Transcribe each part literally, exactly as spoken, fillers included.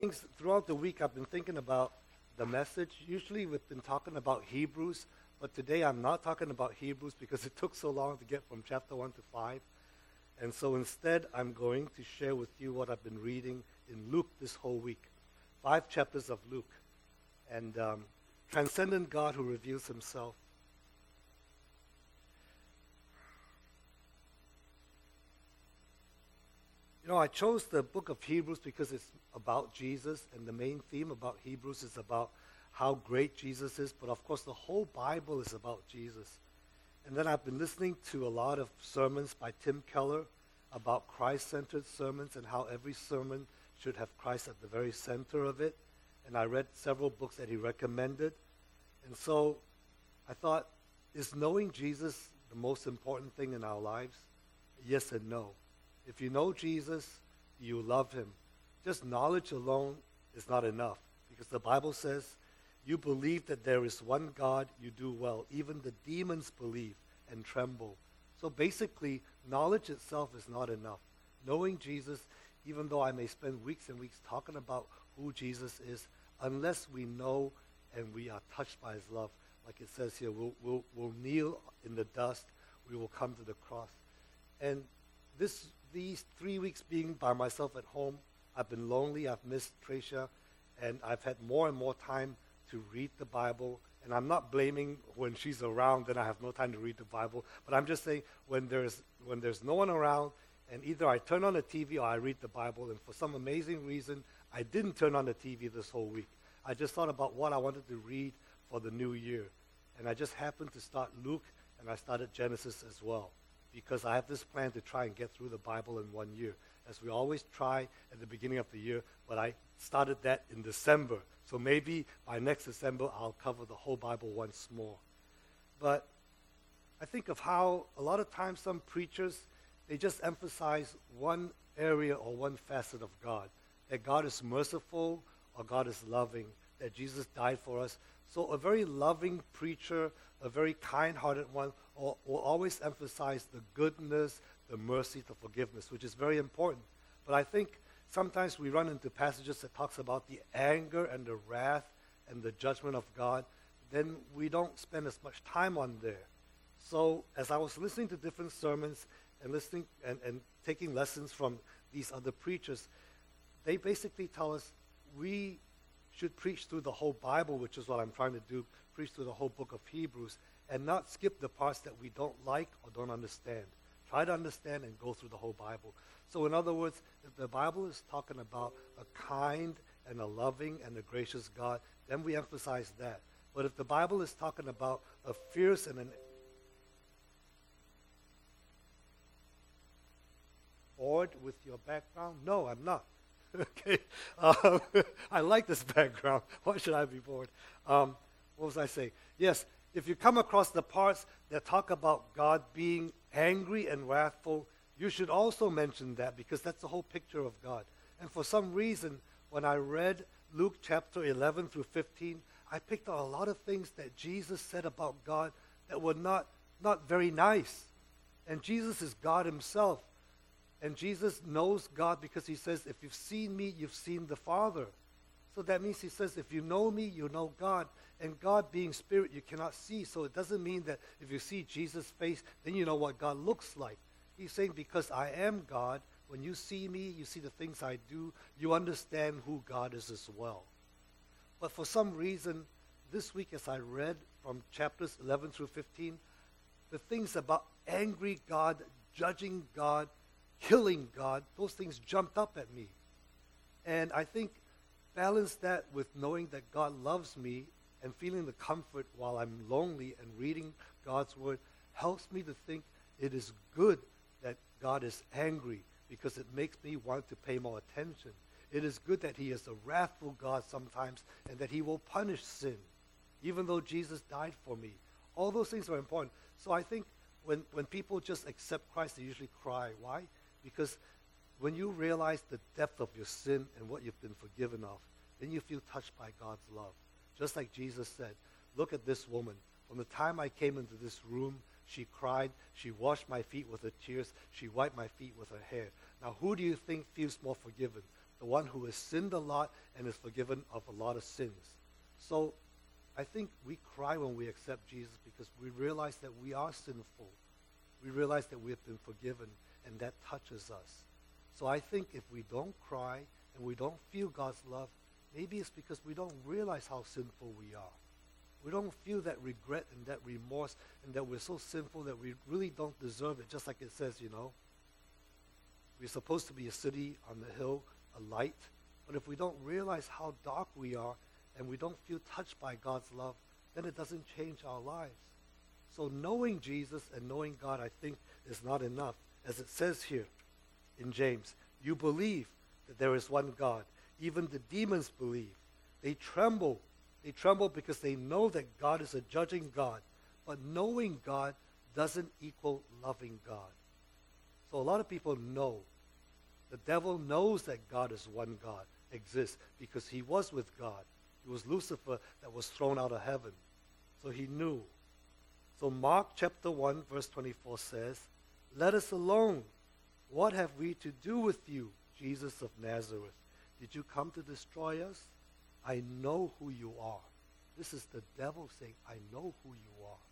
things throughout the week I've been thinking about the message. Usually we've been talking about Hebrews, but today I'm not talking about Hebrews because it took so long to get from chapter one to five. And so instead I'm going to share with you what I've been reading in Luke this whole week. Five chapters of Luke. And um, transcendent God who reveals himself. You know, I chose the book of Hebrews because it's about Jesus, and the main theme about Hebrews is about how great Jesus is, but of course the whole Bible is about Jesus. And then I've been listening to a lot of sermons by Tim Keller about Christ-centered sermons and how every sermon should have Christ at the very center of it. And I read several books that he recommended. And so I thought, is knowing Jesus the most important thing in our lives? Yes and no. If you know Jesus, you love him. Just knowledge alone is not enough, because the Bible says, you believe that there is one God, you do well. Even the demons believe and tremble. So basically, knowledge itself is not enough. Knowing Jesus, even though I may spend weeks and weeks talking about who Jesus is, unless we know and we are touched by his love, like it says here, we'll, we'll, we'll kneel in the dust, we will come to the cross. And this these three weeks being by myself at home, I've been lonely, I've missed Tricia, and I've had more and more time to read the Bible. And I'm not blaming when she's around, then I have no time to read the Bible. But I'm just saying when there's when there's no one around, and either I turn on the T V or I read the Bible, and for some amazing reason, I didn't turn on the T V this whole week. I just thought about what I wanted to read for the new year. And I just happened to start Luke, and I started Genesis as well, because I have this plan to try and get through the Bible in one year, as we always try at the beginning of the year, but I started that in December. So maybe by next December, I'll cover the whole Bible once more. But I think of how a lot of times some preachers, they just emphasize one area or one facet of God, that God is merciful or God is loving, that Jesus died for us. So a very loving preacher, a very kind-hearted one, will, will always emphasize the goodness, the mercy, the forgiveness, which is very important. But I think sometimes we run into passages that talks about the anger and the wrath and the judgment of God. Then we don't spend as much time on there. So as I was listening to different sermons and listening and, and taking lessons from these other preachers, they basically tell us we should preach through the whole Bible, which is what I'm trying to do, preach through the whole book of Hebrews, and not skip the parts that we don't like or don't understand. Try to understand and go through the whole Bible. So in other words, if the Bible is talking about a kind and a loving and a gracious God, then we emphasize that. But if the Bible is talking about a fierce and an bored with your background? No, I'm not. Okay, um, I like this background. Why should I be bored? Um, what was I saying? Yes, if you come across the parts that talk about God being angry and wrathful, you should also mention that, because that's the whole picture of God. And for some reason, when I read Luke chapter eleven through fifteen, I picked out a lot of things that Jesus said about God that were not, not very nice. And Jesus is God himself. And Jesus knows God because he says, if you've seen me, you've seen the Father. So that means he says, if you know me, you know God. And God being spirit, you cannot see. So it doesn't mean that if you see Jesus' face, then you know what God looks like. He's saying, because I am God, when you see me, you see the things I do, you understand who God is as well. But for some reason, this week as I read from chapters eleven through fifteen, the things about angry God, judging God, killing God, those things jumped up at me. And I think balance that with knowing that God loves me and feeling the comfort while I'm lonely and reading God's word helps me to think it is good that God is angry, because it makes me want to pay more attention. It is good that he is a wrathful God sometimes and that he will punish sin, even though Jesus died for me. All those things are important. So I think when, when people just accept Christ, they usually cry. Why? Because when you realize the depth of your sin and what you've been forgiven of, then you feel touched by God's love. Just like Jesus said, look at this woman. From the time I came into this room, she cried, she washed my feet with her tears, she wiped my feet with her hair. Now, who do you think feels more forgiven? the one who has sinned a lot and is forgiven of a lot of sins. So I think we cry when we accept Jesus because we realize that we are sinful. We realize that we have been forgiven, and that touches us. So I think if we don't cry and we don't feel God's love, maybe it's because we don't realize how sinful we are. We don't feel that regret and that remorse and that we're so sinful that we really don't deserve it, just like it says, you know. We're supposed to be a city on the hill, a light. But if we don't realize how dark we are and we don't feel touched by God's love, then it doesn't change our lives. So knowing Jesus and knowing God, I think, is not enough. As it says here in James, you believe that there is one God. Even the demons believe. They tremble. They tremble because they know that God is a judging God. But knowing God doesn't equal loving God. So a lot of people know. The devil knows that God is one God, exists, because he was with God. It was Lucifer that was thrown out of heaven. So he knew. So Mark chapter one, verse twenty-four says, let us alone. What have we to do with you, Jesus of Nazareth? Did you come to destroy us? I know who you are. This is the devil saying, I know who you are.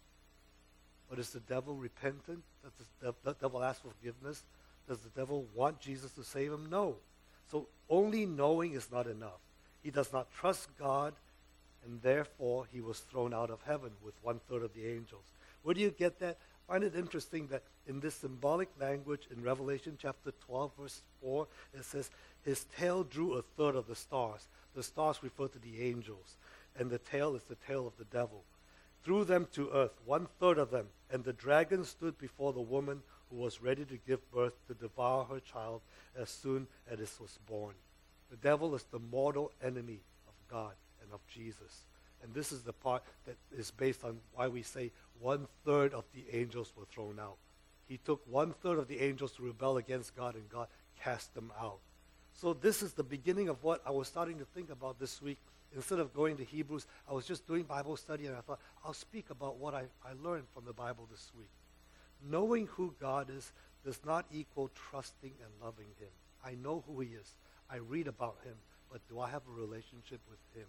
But is the devil repentant? Does the devil ask for forgiveness? Does the devil want Jesus to save him? No. So only knowing is not enough. He does not trust God, and therefore he was thrown out of heaven with one-third of the angels. Where do you get that? I find it interesting that in this symbolic language in Revelation chapter twelve, verse four, it says, his tail drew a third of the stars. The stars refer to the angels, and the tail is the tail of the devil. Threw them to earth, one-third of them, and the dragon stood before the woman who was ready to give birth to devour her child as soon as it was born. The devil is the mortal enemy of God and of Jesus. And this is the part that is based on why we say one-third of the angels were thrown out. He took one-third of the angels to rebel against God, and God cast them out. So this is the beginning of what I was starting to think about this week. Instead of going to Hebrews, I was just doing Bible study, and I thought, I'll speak about what I, I learned from the Bible this week. Knowing who God is does not equal trusting and loving him. I know who he is. I read about him, but do I have a relationship with him?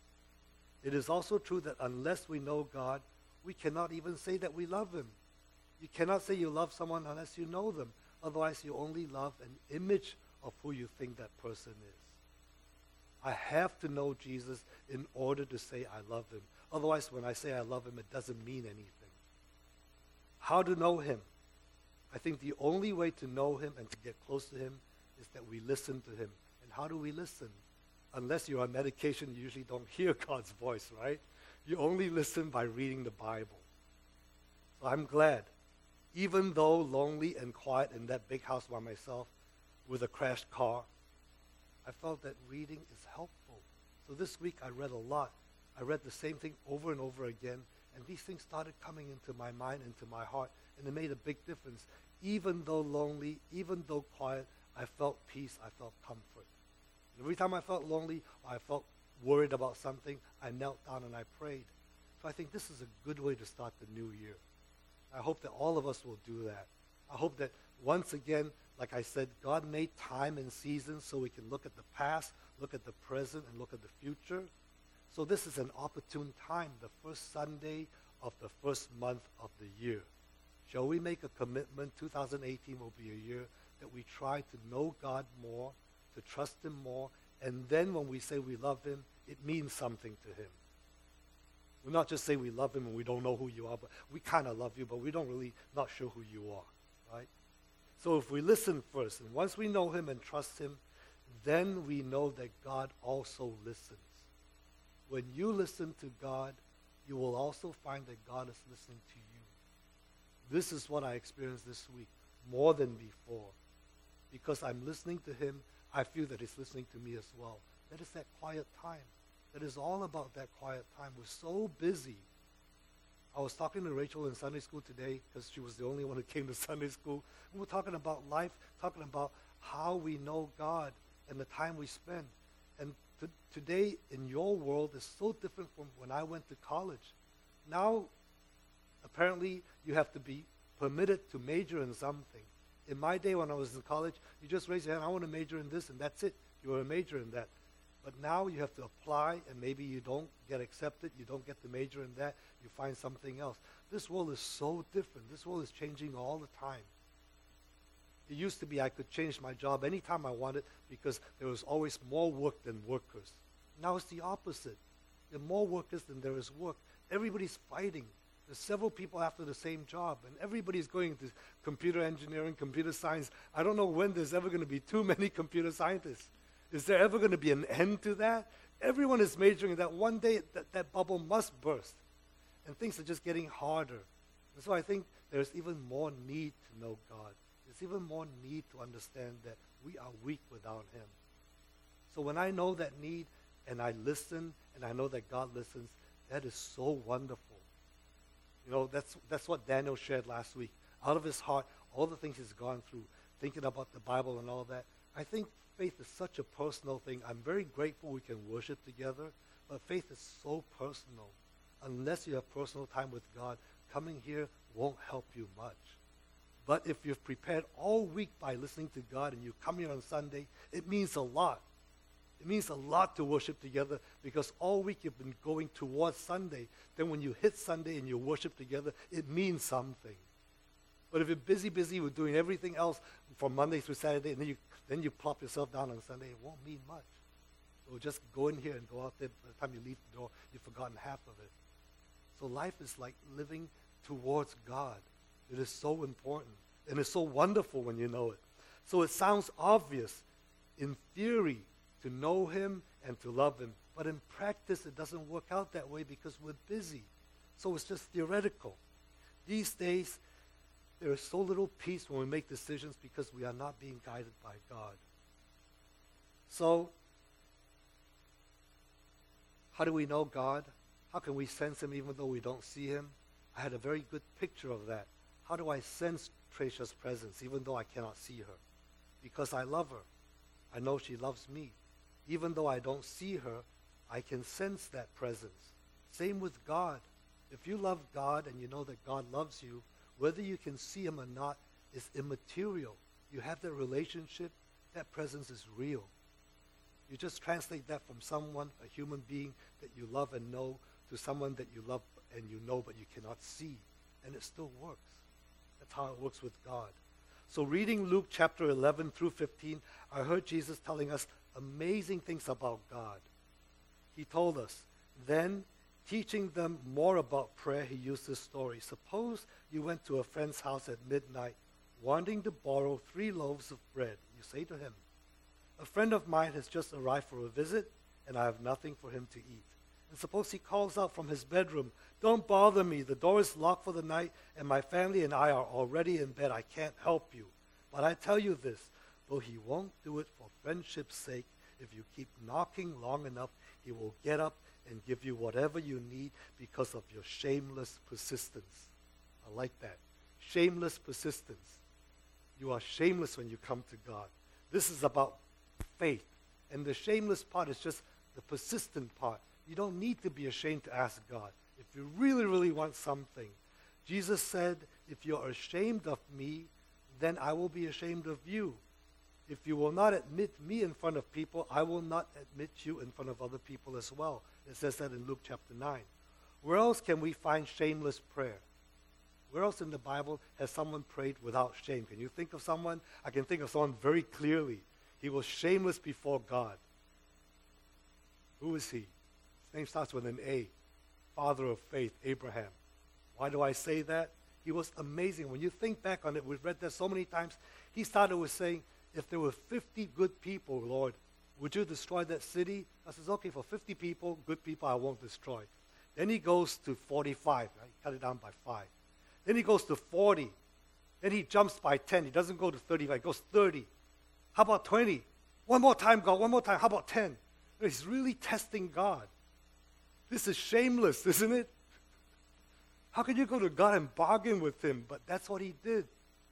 It is also true that unless we know God, we cannot even say that we love him. You cannot say you love someone unless you know them. Otherwise, you only love an image of who you think that person is. I have to know Jesus in order to say I love him. Otherwise, when I say I love him, it doesn't mean anything. How to know him? I think the only way to know him and to get close to him is that we listen to him. And how do we listen? Unless you're on medication, you usually don't hear God's voice, right? You only listen by reading the Bible. So I'm glad. Even though lonely and quiet in that big house by myself with a crashed car, I felt that reading is helpful. So this week I read a lot. I read the same thing over and over again, and these things started coming into my mind, into my heart, and it made a big difference. Even though lonely, even though quiet, I felt peace, I felt comfort. Every time I felt lonely or I felt worried about something, I knelt down and I prayed. So I think this is a good way to start the new year. I hope that all of us will do that. I hope that once again, like I said, God made time and seasons so we can look at the past, look at the present, and look at the future. So this is an opportune time, the first Sunday of the first month of the year. Shall we make a commitment? two thousand eighteen will be a year that we try to know God more, to trust him more, and then when we say we love him, it means something to him. We'll not just say we love him and we don't know who you are, but we kind of love you, but we don't really, not sure who you are, right? So if we listen first, and once we know him and trust him, then we know that God also listens. When you listen to God, you will also find that God is listening to you. This is what I experienced this week, more than before. Because I'm listening to him, I feel that he's listening to me as well. That is that quiet time. That is all about that quiet time. We're so busy. I was talking to Rachel in Sunday school today because she was the only one who came to Sunday school. We were talking about life, talking about how we know God and the time we spend. And to, today in your world is so different from when I went to college. Now, apparently, you have to be permitted to major in something. In my day when I was in college, you just raise your hand, I want to major in this, and that's it. You were a major in that. But now you have to apply, and maybe you don't get accepted. You don't get the major in that. You find something else. This world is so different. This world is changing all the time. It used to be I could change my job anytime I wanted because there was always more work than workers. Now it's the opposite. There are more workers than there is work. Everybody's fighting. There's several people after the same job, and everybody's going to computer engineering, computer science. I don't know when there's ever going to be too many computer scientists. Is there ever going to be an end to that? Everyone is majoring in that. One day that, that bubble must burst, and things are just getting harder. And so I think there's even more need to know God. There's even more need to understand that we are weak without Him. So when I know that need, and I listen, and I know that God listens, that is so wonderful. You know, that's that's what Daniel shared last week. Out of his heart, all the things he's gone through, thinking about the Bible and all that. I think faith is such a personal thing. I'm very grateful we can worship together, but faith is so personal. Unless you have personal time with God, coming here won't help you much. But if you've prepared all week by listening to God and you come here on Sunday, it means a lot. It means a lot to worship together because all week you've been going towards Sunday. Then when you hit Sunday and you worship together, it means something. But if you're busy, busy with doing everything else from Monday through Saturday, and then you then you plop yourself down on Sunday, it won't mean much. So just go in here and go out there. By the time you leave the door, you've forgotten half of it. So life is like living towards God. It is so important. And it's so wonderful when you know it. So it sounds obvious in theory to know Him and to love Him. But in practice, it doesn't work out that way because we're busy. So it's just theoretical. These days, there is so little peace when we make decisions because we are not being guided by God. So, how do we know God? How can we sense Him even though we don't see Him? I had a very good picture of that. How do I sense Trecia's presence even though I cannot see her? Because I love her. I know she loves me. Even though I don't see her, I can sense that presence. Same with God. If you love God and you know that God loves you, whether you can see Him or not is immaterial. You have that relationship, that presence is real. You just translate that from someone, a human being that you love and know, to someone that you love and you know but you cannot see. And it still works. That's how it works with God. So reading Luke chapter eleven through fifteen, I heard Jesus telling us amazing things about God. He told us, then teaching them more about prayer, he used this story. Suppose you went to a friend's house at midnight, wanting to borrow three loaves of bread. You say to him, a friend of mine has just arrived for a visit, and I have nothing for him to eat. And suppose he calls out from his bedroom, don't bother me, the door is locked for the night, and my family and I are already in bed. I can't help you. But I tell you this, though he won't do it for friendship's sake, if you keep knocking long enough, he will get up and give you whatever you need because of your shameless persistence. I like that. Shameless persistence. You are shameless when you come to God. This is about faith. And the shameless part is just the persistent part. You don't need to be ashamed to ask God. If you really, really want something. Jesus said, if you're ashamed of me, then I will be ashamed of you. If you will not admit me in front of people, I will not admit you in front of other people as well. It says that in Luke chapter nine. Where else can we find shameless prayer? Where else in the Bible has someone prayed without shame? Can you think of someone? I can think of someone very clearly. He was shameless before God. Who is he? His name starts with an A. Father of faith, Abraham. Why do I say that? He was amazing. When you think back on it, we've read that so many times. He started with saying, if there were fifty good people, Lord, would you destroy that city? I says, okay, for fifty people, good people, I won't destroy. Then he goes to forty-five. Right? Cut it down by five. Then he goes to forty. Then he jumps by ten. He doesn't go to thirty-five. He goes thirty. How about twenty? One more time, God. One more time. How about ten? He's really testing God. This is shameless, isn't it? How can you go to God and bargain with him? But that's what he did.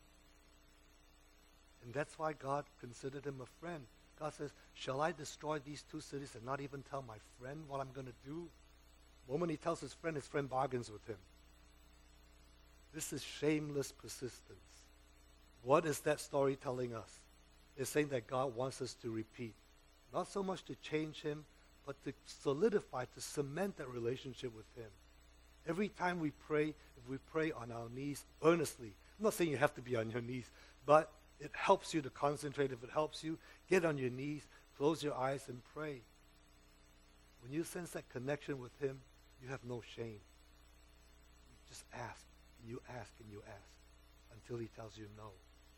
And that's why God considered him a friend. God says, shall I destroy these two cities and not even tell my friend what I'm going to do? The moment he tells his friend, his friend bargains with him. This is shameless persistence. What is that story telling us? It's saying that God wants us to repeat. Not so much to change him, but to solidify, to cement that relationship with him. Every time we pray, if we pray on our knees earnestly, I'm not saying you have to be on your knees, but it helps you to concentrate. If it helps you, get on your knees, close your eyes, and pray. When you sense that connection with him, you have no shame. You just ask, and you ask, and you ask, until he tells you no.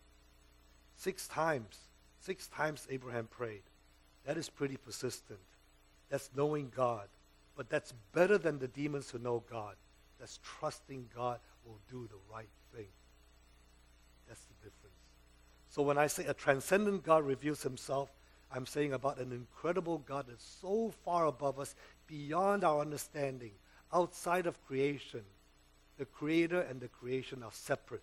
Six times, six times Abraham prayed. That is pretty persistent. That's knowing God. But that's better than the demons who know God. That's trusting God will do the right thing. That's the difference. So when I say a transcendent God reveals himself, I'm saying about an incredible God that's so far above us, beyond our understanding, outside of creation. The creator and the creation are separate.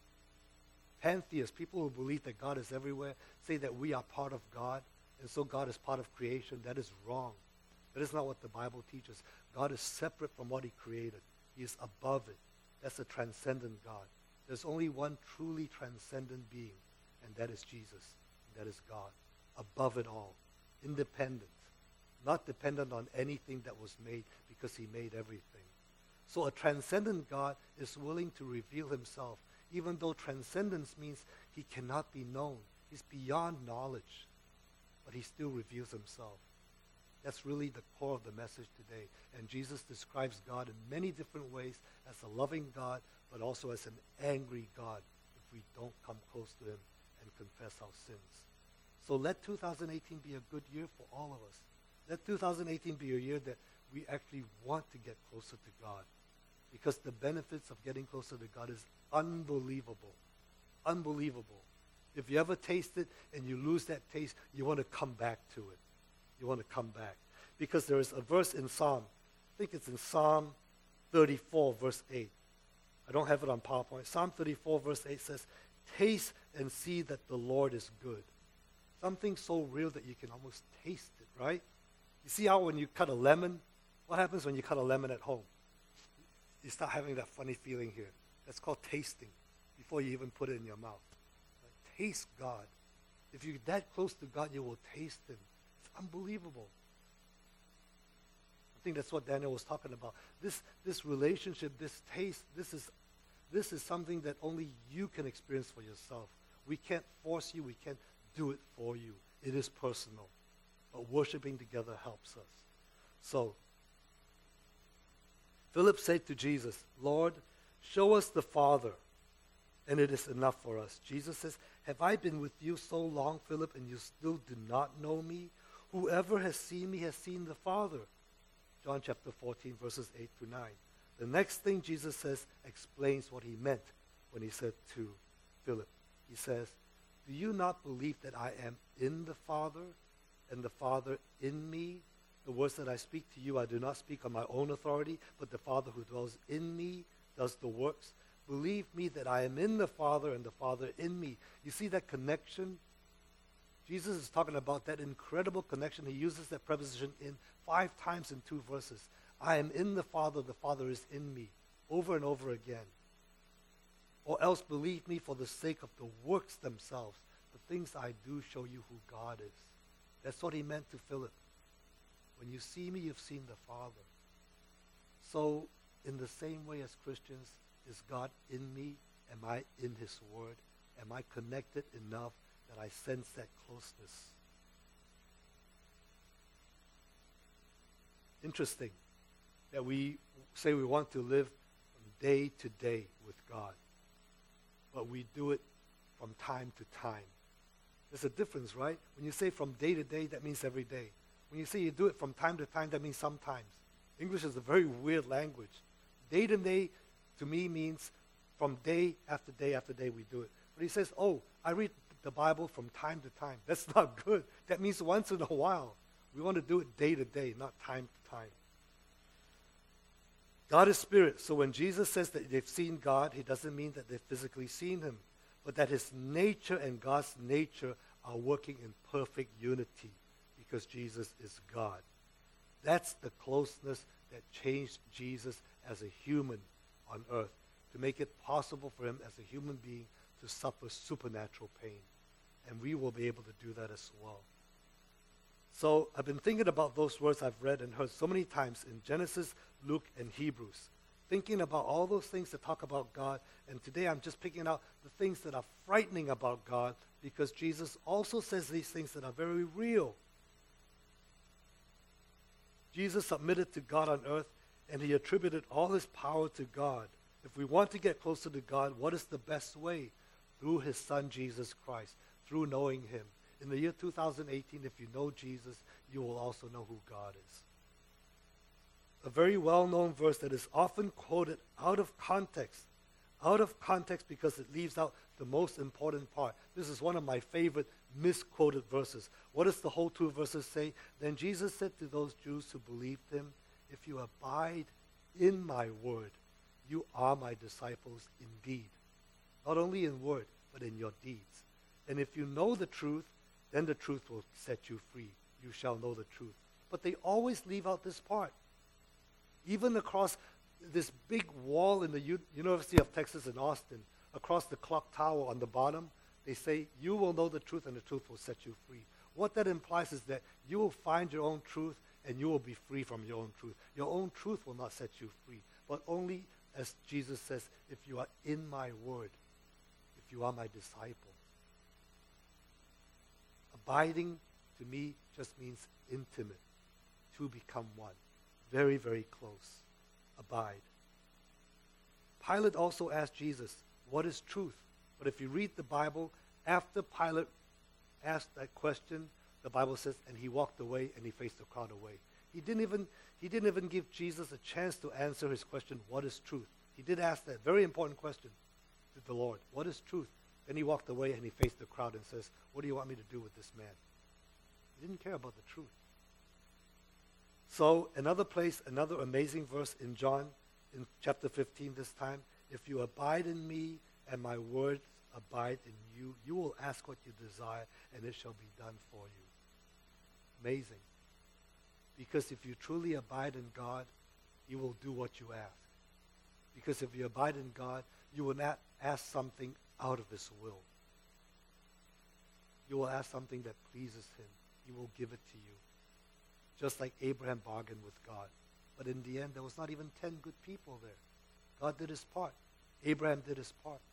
Pantheists, people who believe that God is everywhere, say that we are part of God, and so God is part of creation. That is wrong. That is not what the Bible teaches. God is separate from what he created. He is above it. That's a transcendent God. There's only one truly transcendent being, and that is Jesus. And that is God. Above it all. Independent. Not dependent on anything that was made, because he made everything. So a transcendent God is willing to reveal himself, even though transcendence means he cannot be known. He's beyond knowledge. But he still reveals himself. That's really the core of the message today. And Jesus describes God in many different ways as a loving God, but also as an angry God if we don't come close to him and confess our sins. So let two thousand eighteen be a good year for all of us. Let two thousand eighteen be a year that we actually want to get closer to God, because the benefits of getting closer to God is unbelievable. Unbelievable. If you ever taste it and you lose that taste, you want to come back to it. You want to come back. Because there is a verse in Psalm, I think it's in Psalm thirty-four, verse eight. I don't have it on PowerPoint. Psalm thirty-four, verse eight says, taste and see that the Lord is good. Something so real that you can almost taste it, right? You see how when you cut a lemon, what happens when you cut a lemon at home? You start having that funny feeling here. That's called tasting, before you even put it in your mouth. Like, taste God. If you're that close to God, you will taste him. It's unbelievable. I think that's what Daniel was talking about. This this relationship, this taste, this is this is something that only you can experience for yourself. We can't force you. We can't do it for you. It is personal. But worshiping together helps us. So, Philip said to Jesus, Lord, show us the Father, and it is enough for us. Jesus says, have I been with you so long, Philip, and you still do not know me? Whoever has seen me has seen the Father. John chapter fourteen, verses eight through nine. The next thing Jesus says explains what he meant when he said to Philip. He says, do you not believe that I am in the Father and the Father in me? The words that I speak to you, I do not speak on my own authority, but the Father who dwells in me does the works. Believe me that I am in the Father and the Father in me. You see that connection? Jesus is talking about that incredible connection. He uses that preposition in five times in two verses. I am in the Father, the Father is in me, over and over again. Or else believe me for the sake of the works themselves. The things I do show you who God is. That's what he meant to Philip. When you see me, you've seen the Father. So, in the same way as Christians, is God in me? Am I in his word? Am I connected enough that I sense that closeness? Interesting that we say we want to live from day to day with God, but we do it from time to time. There's a difference, right? When you say from day to day, that means every day. When you say you do it from time to time, that means sometimes. English is a very weird language. Day to day, to me, means from day after day after day we do it. But he says, oh, I read the Bible from time to time. That's not good. That means once in a while. We want to do it day to day, not time to time. God is spirit. So when Jesus says that they've seen God, he doesn't mean that they've physically seen him, but that his nature and God's nature are working in perfect unity because Jesus is God. That's the closeness that changed Jesus as a human on earth, to make it possible for him as a human being to suffer supernatural pain. And we will be able to do that as well. So I've been thinking about those words I've read and heard so many times in Genesis, Luke, and Hebrews. Thinking about all those things that talk about God. And today I'm just picking out the things that are frightening about God, because Jesus also says these things that are very real. Jesus submitted to God on earth, and he attributed all his power to God. If we want to get closer to God, what is the best way? Through his son, Jesus Christ, through knowing him. In the year two thousand eighteen, if you know Jesus, you will also know who God is. A very well-known verse that is often quoted out of context. Out of context because it leaves out the most important part. This is one of my favorite misquoted verses. What does the whole two verses say? Then Jesus said to those Jews who believed him, if you abide in my word, you are my disciples indeed. Not only in word, but in your deeds. And if you know the truth, then the truth will set you free. You shall know the truth. But they always leave out this part. Even across this big wall in the U- University of Texas in Austin, across the clock tower on the bottom, they say, you will know the truth and the truth will set you free. What that implies is that you will find your own truth and you will be free from your own truth. Your own truth will not set you free, but only, as Jesus says, if you are in my word, if you are my disciple. Abiding, to me, just means intimate, to become one. Very, very close. Abide. Pilate also asked Jesus, what is truth? But if you read the Bible, after Pilate asked that question, the Bible says, and he walked away and he faced the crowd away. He didn't even, he didn't even give Jesus a chance to answer his question, what is truth? He did ask that very important question to the Lord, what is truth? Then he walked away and he faced the crowd and says, what do you want me to do with this man? He didn't care about the truth. So another place, another amazing verse in John, in chapter fifteen this time, if you abide in me and my words abide in you, you will ask what you desire and it shall be done for you. Amazing. Because if you truly abide in God, you will do what you ask. Because if you abide in God, you will not ask something out of his will. You will ask something that pleases him. He will give it to you. Just like Abraham bargained with God. But in the end, there was not even ten good people there. God did his part. Abraham did his part.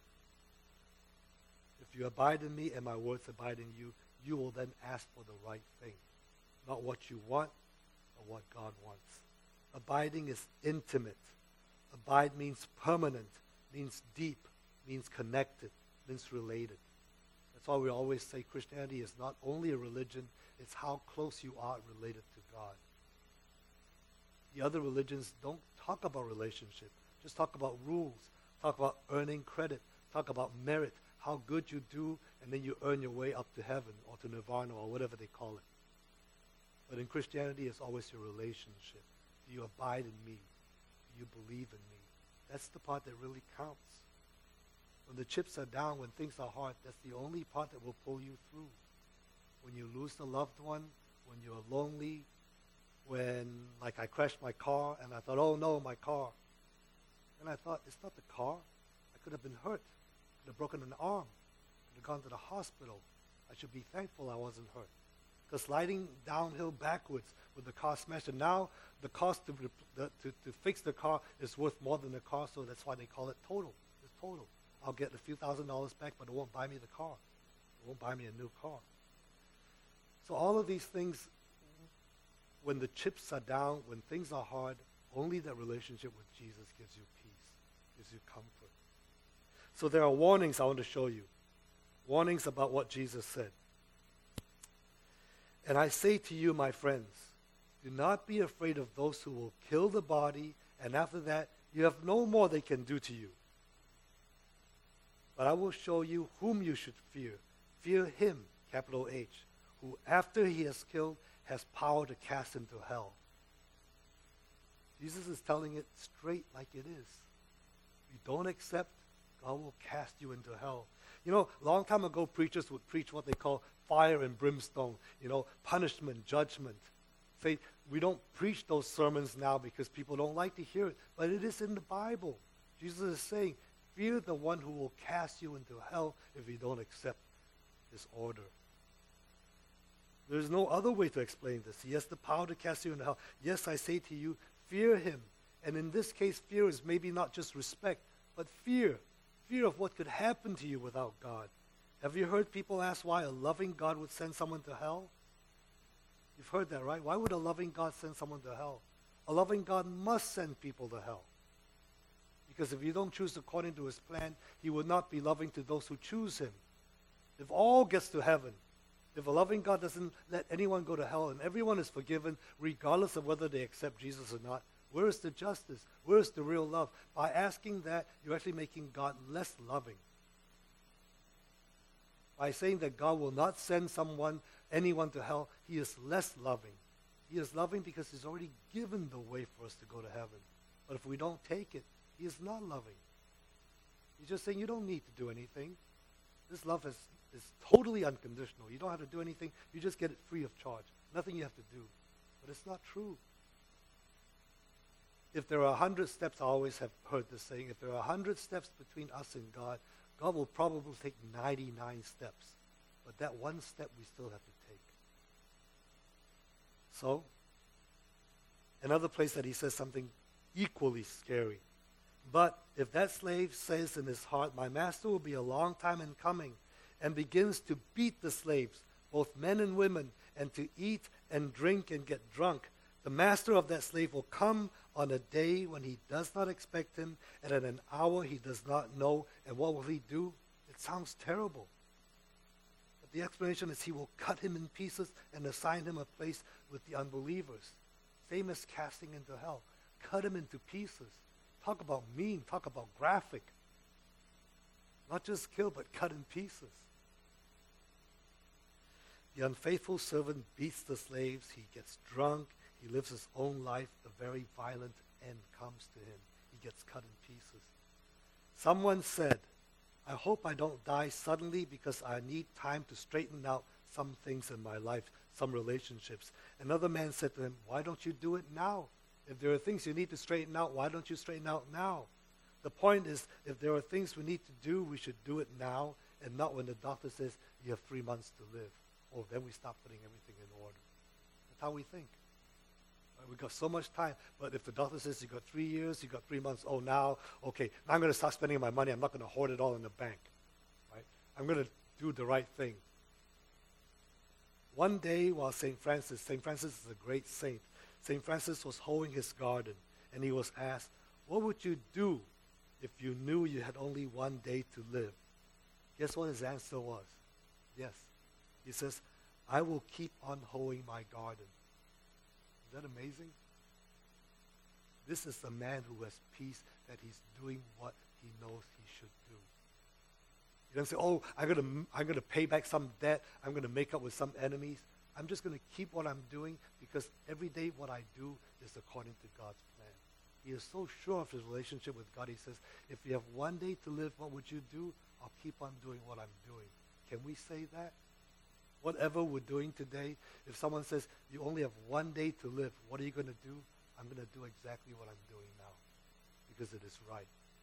If you abide in me and my words abide in you, you will then ask for the right thing. Not what you want, but what God wants. Abiding is intimate. Abide means permanent, means deep, means connected, means related. That's why we always say Christianity is not only a religion, it's how close you are related to God. The other religions don't talk about relationship. Just talk about rules. Talk about earning credit. Talk about merit. How good you do, and then you earn your way up to heaven or to nirvana or whatever they call it. But in Christianity, it's always your relationship. Do you abide in me? Do you believe in me? That's the part that really counts. When the chips are down, when things are hard, that's the only part that will pull you through. When you lose a loved one, when you're lonely, when, like, I crashed my car, and I thought, oh no, my car. And I thought, it's not the car. I could have been hurt. I could have broken an arm. I could have gone to the hospital. I should be thankful I wasn't hurt. Because sliding downhill backwards with the car smashed, and now the cost to, the, to, to fix the car is worth more than the car, so that's why they call it total. It's total. I'll get a few thousand dollars back, but it won't buy me the car. It won't buy me a new car. So all of these things, when the chips are down, when things are hard, only that relationship with Jesus gives you peace, gives you comfort. So there are warnings I want to show you. Warnings about what Jesus said. And I say to you, my friends, do not be afraid of those who will kill the body, and after that, you have no more they can do to you. But I will show you whom you should fear. Fear him, capital H, who after he has killed has power to cast into hell. Jesus is telling it straight like it is. If you don't accept, God will cast you into hell. You know, a long time ago, preachers would preach what they call fire and brimstone, you know, punishment, judgment. Say, we don't preach those sermons now because people don't like to hear it, but it is in the Bible. Jesus is saying, fear the one who will cast you into hell if you don't accept his order. There's no other way to explain this. He has the power to cast you into hell. Yes, I say to you, fear him. And in this case, fear is maybe not just respect, but fear. Fear of what could happen to you without God. Have you heard people ask why a loving God would send someone to hell? You've heard that, right? Why would a loving God send someone to hell? A loving God must send people to hell. Because if you don't choose according to his plan, he would not be loving to those who choose him. If all gets to heaven, if a loving God doesn't let anyone go to hell and everyone is forgiven regardless of whether they accept Jesus or not, where is the justice? Where is the real love? By asking that, you're actually making God less loving. By saying that God will not send someone, anyone to hell, he is less loving. He is loving because he's already given the way for us to go to heaven. But if we don't take it, he is not loving. He's just saying you don't need to do anything. This love is, is totally unconditional. You don't have to do anything. You just get it free of charge. Nothing you have to do. But it's not true. If there are a hundred steps, I always have heard this saying, if there are a hundred steps between us and God, God will probably take ninety-nine steps. But that one step we still have to take. So, another place that he says something equally scary. But if that slave says in his heart, my master will be a long time in coming, and begins to beat the slaves, both men and women, and to eat and drink and get drunk, the master of that slave will come on a day when he does not expect him, and at an hour he does not know. And what will he do? It sounds terrible. But the explanation is he will cut him in pieces and assign him a place with the unbelievers. Same as casting into hell. Cut him into pieces. Talk about mean. Talk about graphic. Not just kill, but cut in pieces. The unfaithful servant beats the slaves. He gets drunk. He lives his own life. A very violent end comes to him. He gets cut in pieces. Someone said, I hope I don't die suddenly because I need time to straighten out some things in my life, some relationships. Another man said to him, why don't you do it now? If there are things you need to straighten out, why don't you straighten out now? The point is, if there are things we need to do, we should do it now and not when the doctor says you have three months to live. Oh, then we stop putting everything in order. That's how we think. Right? We've got so much time, but if the doctor says you got three years, you got three months, oh, now, okay, now I'm going to start spending my money. I'm not going to hoard it all in the bank. Right? I'm going to do the right thing. One day while Saint Francis, Saint Francis is a great saint, Saint Francis was hoeing his garden, and he was asked, what would you do if you knew you had only one day to live? Guess what his answer was? Yes. He says, I will keep on hoeing my garden. Is that amazing? This is the man who has peace, that he's doing what he knows he should do. You don't say, oh, I'm going to I'm going to pay back some debt. I'm going to make up with some enemies. I'm just going to keep what I'm doing because every day what I do is according to God's plan. He is so sure of his relationship with God. He says, if you have one day to live, what would you do? I'll keep on doing what I'm doing. Can we say that? Whatever we're doing today, if someone says, you only have one day to live, what are you going to do? I'm going to do exactly what I'm doing now because it is right.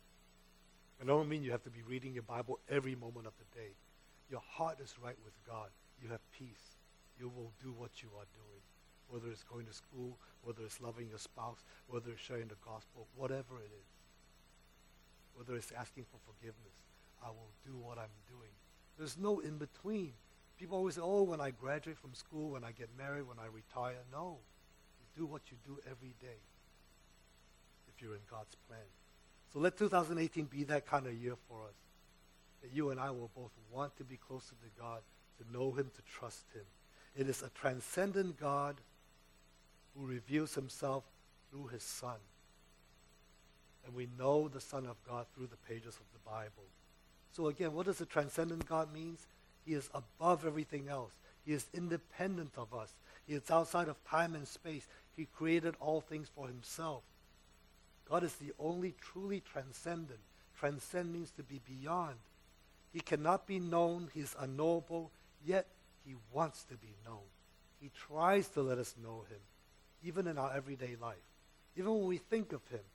I don't mean you have to be reading your Bible every moment of the day. Your heart is right with God. You have peace. You will do what you are doing, whether it's going to school, whether it's loving your spouse, whether it's sharing the gospel, whatever it is, whether it's asking for forgiveness. I will do what I'm doing. There's no in between. People always say, oh, when I graduate from school, when I get married, when I retire. No. You do what you do every day if you're in God's plan. So let two thousand eighteen be that kind of year for us, that you and I will both want to be closer to God, to know him, to trust him. It is a transcendent God who reveals himself through his Son. And we know the Son of God through the pages of the Bible. So again, what does a transcendent God mean? He is above everything else. He is independent of us. He is outside of time and space. He created all things for himself. God is the only truly transcendent. Transcend means to be beyond. He cannot be known. He is unknowable, yet he wants to be known. He tries to let us know him, even in our everyday life, even when we think of him.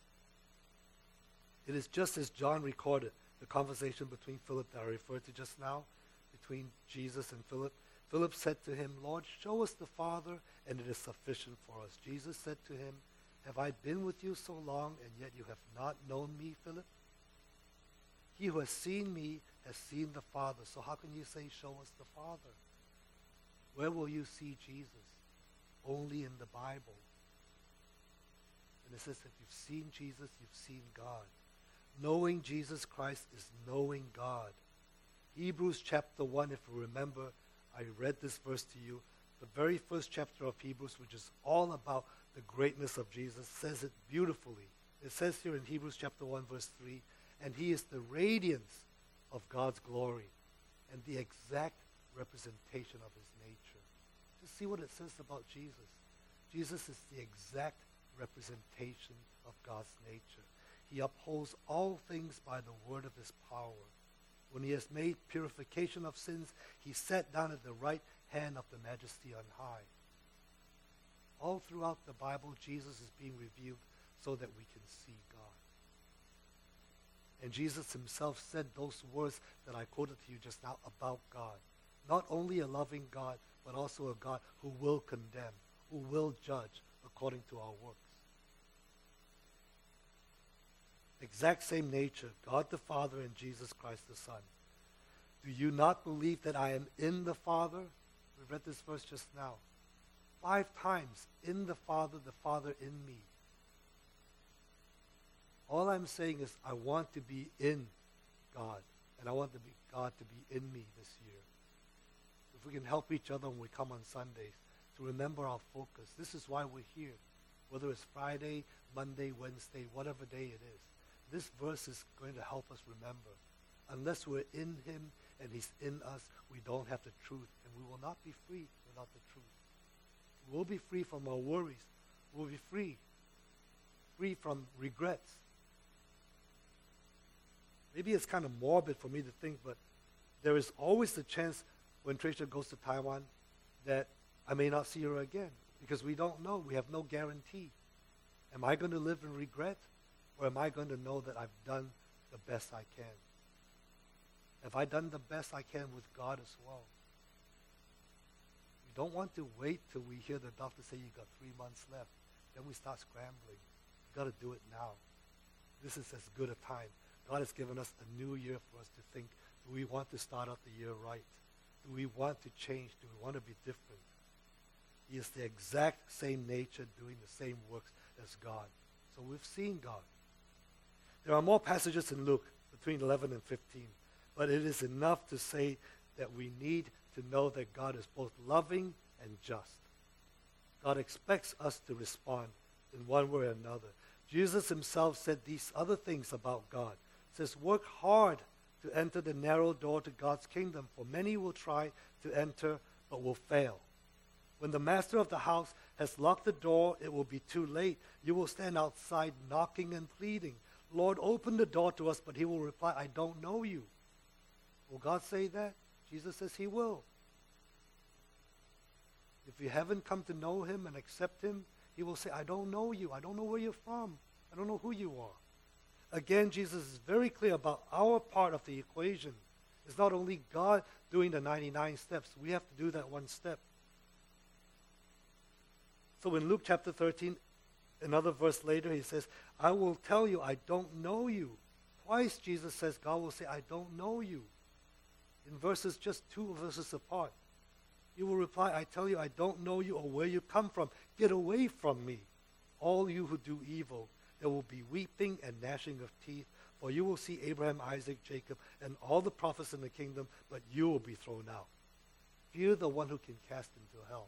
It is just as John recorded the conversation between Philip that I referred to just now, between Jesus and Philip. Philip said to him, Lord, show us the Father, and it is sufficient for us. Jesus said to him, have I been with you so long, and yet you have not known me, Philip? He who has seen me has seen the Father. So how can you say, show us the Father? Where will you see Jesus? Only in the Bible. And it says, if you've seen Jesus, you've seen God. Knowing Jesus Christ is knowing God. Hebrews chapter one, if you remember, I read this verse to you. The very first chapter of Hebrews, which is all about the greatness of Jesus, says it beautifully. It says here in Hebrews chapter one, verse three, and he is the radiance of God's glory and the exact representation of his nature. Just see what it says about Jesus. Jesus is the exact representation of God's nature. He upholds all things by the word of his power. When he has made purification of sins, he sat down at the right hand of the majesty on high. All throughout the Bible, Jesus is being revealed so that we can see God. And Jesus himself said those words that I quoted to you just now about God. Not only a loving God, but also a God who will condemn, who will judge according to our works. Exact same nature, God the Father and Jesus Christ the Son. Do you not believe that I am in the Father? We read this verse just now. Five times, in the Father, the Father in me. All I'm saying is I want to be in God, and I want to be God to be in me this year. If we can help each other when we come on Sundays to remember our focus. This is why we're here, whether it's Friday, Monday, Wednesday, whatever day it is. This verse is going to help us remember. Unless we're in him and he's in us, we don't have the truth, and we will not be free without the truth. We'll be free from our worries. We'll be free. Free from regrets. Maybe it's kind of morbid for me to think, but there is always the chance when Tricia goes to Taiwan that I may not see her again, because we don't know. We have no guarantee. Am I going to live in regret, or am I going to know that I've done the best I can? Have I done the best I can with God as well? We don't want to wait till we hear the doctor say you got three months left. Then we start scrambling. We've got to do it now. This is as good a time. God has given us a new year for us to think, do we want to start out the year right? Do we want to change? Do we want to be different? He is the exact same nature doing the same works as God. So we've seen God. There are more passages in Luke between eleven and fifteen, but it is enough to say that we need to know that God is both loving and just. God expects us to respond in one way or another. Jesus himself said these other things about God. He says, work hard to enter the narrow door to God's kingdom, for many will try to enter but will fail. When the master of the house has locked the door, it will be too late. You will stand outside knocking and pleading, Lord, open the door to us, but he will reply, I don't know you. Will God say that? Jesus says he will. If you haven't come to know him and accept him, he will say, I don't know you. I don't know where you're from. I don't know who you are. Again, Jesus is very clear about our part of the equation. It's not only God doing the ninety-nine steps. We have to do that one step. So in Luke chapter thirteen, another verse later, he says, I will tell you, I don't know you. Twice Jesus says, God will say, I don't know you. In verses just two verses apart. He will reply, I tell you, I don't know you or where you come from. Get away from me, all you who do evil. There will be weeping and gnashing of teeth, for you will see Abraham, Isaac, Jacob, and all the prophets in the kingdom, but you will be thrown out. Fear the one who can cast into hell.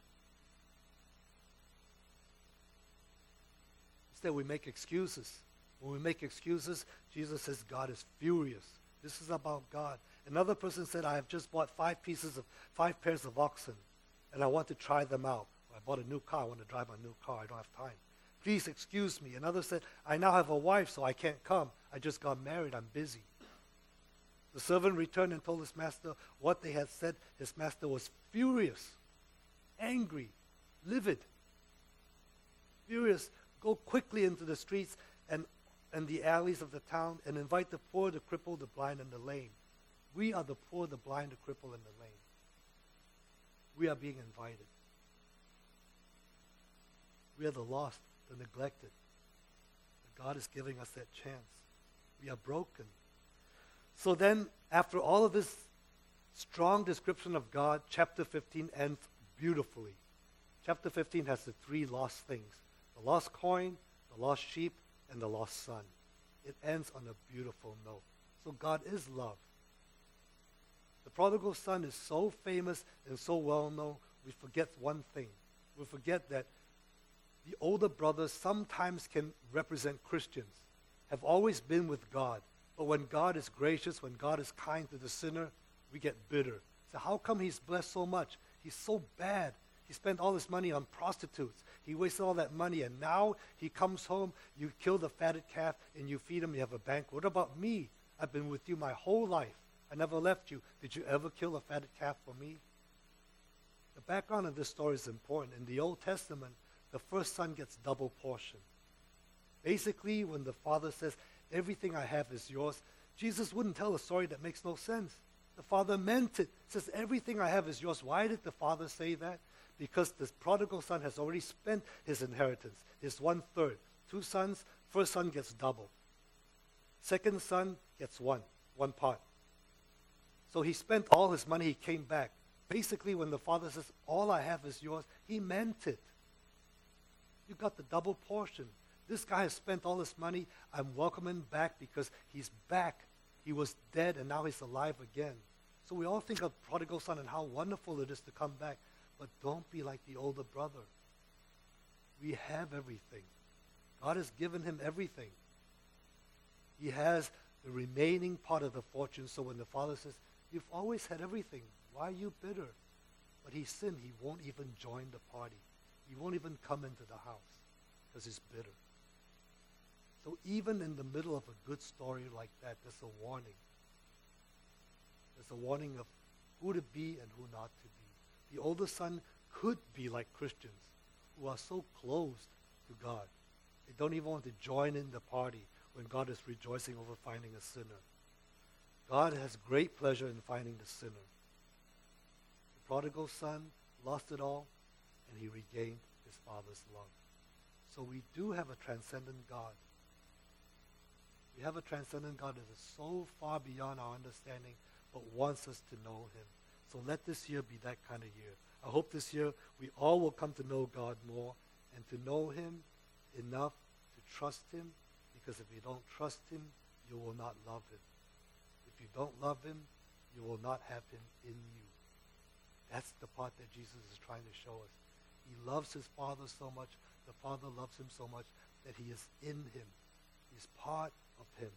Instead, we make excuses. When we make excuses, Jesus says God is furious. This is about God. Another person said, I have just bought five pieces of, five pairs of oxen, and I want to try them out. I bought a new car. I want to drive my new car. I don't have time. Please excuse me. Another said, I now have a wife, so I can't come. I just got married. I'm busy. The servant returned and told his master what they had said. His master was furious, angry, livid. Furious. Go quickly into the streets and, and the alleys of the town and invite the poor, the crippled, the blind, and the lame. We are the poor, the blind, the crippled, and the lame. we are being invited. We are the lost, the neglected. But God is giving us that chance. We are broken. So then, after all of this strong description of God, chapter fifteen ends beautifully. Chapter fifteen has the three lost things: the lost coin, the lost sheep, and the lost son. It ends on a beautiful note. So God is love. The prodigal son is so famous and so well known, we forget one thing. We forget that the older brothers sometimes can represent Christians, have always been with God. But when God is gracious, when God is kind to the sinner, we get bitter. So how come he's blessed so much? He's so bad. He spent all his money on prostitutes. He wasted all that money, and now he comes home, you kill the fatted calf, and you feed him, you have a banquet. What about me? I've been with you my whole life. I never left you. Did you ever kill a fatted calf for me? The background of this story is important. In the Old Testament, the first son gets double portion. Basically, when the father says, everything I have is yours, Jesus wouldn't tell a story that makes no sense. The father meant it. He says, everything I have is yours. Why did the father say that? Because the prodigal son has already spent his inheritance, his one-third. Two sons, first son gets double. Second son gets one, one part. So he spent all his money, he came back. Basically, when the father says, all I have is yours, he meant it. You got the double portion. This guy has spent all his money. I'm welcoming him back because he's back. He was dead and now he's alive again. So we all think of prodigal son and how wonderful it is to come back. But don't be like the older brother. We have everything. God has given him everything. He has the remaining part of the fortune. So when the father says, you've always had everything, why are you bitter? But he sinned. He won't even join the party. He won't even come into the house because he's bitter. So even in the middle of a good story like that, there's a warning. There's a warning of who to be and who not to be. The older son could be like Christians who are so closed to God. They don't even want to join in the party when God is rejoicing over finding a sinner. God has great pleasure in finding the sinner. The prodigal son lost it all, and he regained his father's love. So we do have a transcendent God. We have a transcendent God that is so far beyond our understanding, but wants us to know him. So let this year be that kind of year. I hope this year we all will come to know God more and to know him enough to trust him, because if you don't trust him, you will not love him. If you don't love him, you will not have him in you. That's the part that Jesus is trying to show us. He loves his Father so much, the Father loves him so much that he is in him. He's part of him.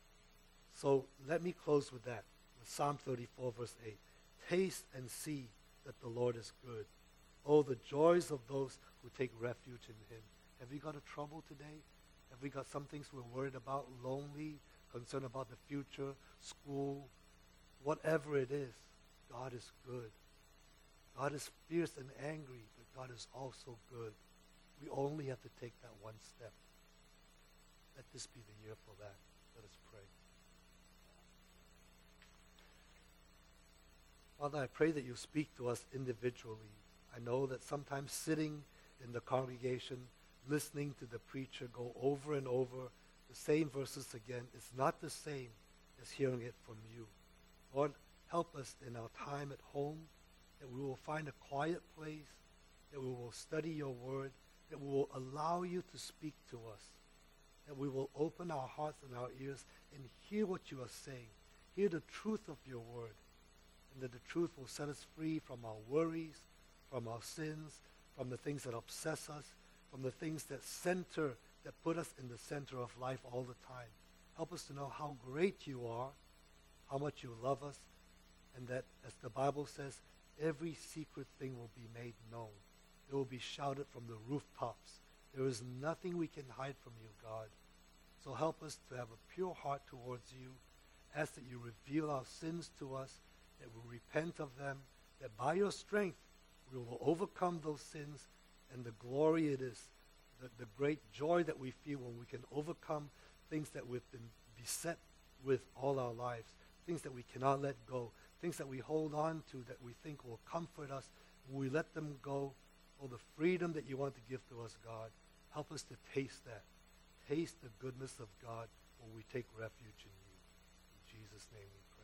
So let me close with that, with Psalm thirty-four, verse eight. Taste and see that the Lord is good. Oh, the joys of those who take refuge in him. Have we got a trouble today? Have we got some things we're worried about, lonely, concerned about the future, school, whatever it is? God is good. God is fierce and angry, but God is also good. We only have to take that one step. Let this be the year for that. Let us pray. Father, I pray that you speak to us individually. I know that sometimes sitting in the congregation, listening to the preacher go over and over the same verses again is not the same as hearing it from you. Lord, help us in our time at home, that we will find a quiet place, that we will study your word, that we will allow you to speak to us, that we will open our hearts and our ears and hear what you are saying, hear the truth of your word, and that the truth will set us free from our worries, from our sins, from the things that obsess us, from the things that center, that put us in the center of life all the time. Help us to know how great you are, how much you love us, and that, as the Bible says, every secret thing will be made known. It will be shouted from the rooftops. There is nothing we can hide from you, God. So help us to have a pure heart towards you. Ask that you reveal our sins to us, that we repent of them, that by your strength we will overcome those sins, and the glory it is, the, the great joy that we feel when we can overcome things that we've been beset with all our lives, things that we cannot let go, things that we hold on to that we think will comfort us When we let them go, oh, the freedom that you want to give to us, God, help us to taste that. Taste the goodness of God when we take refuge in you. In Jesus' name we pray.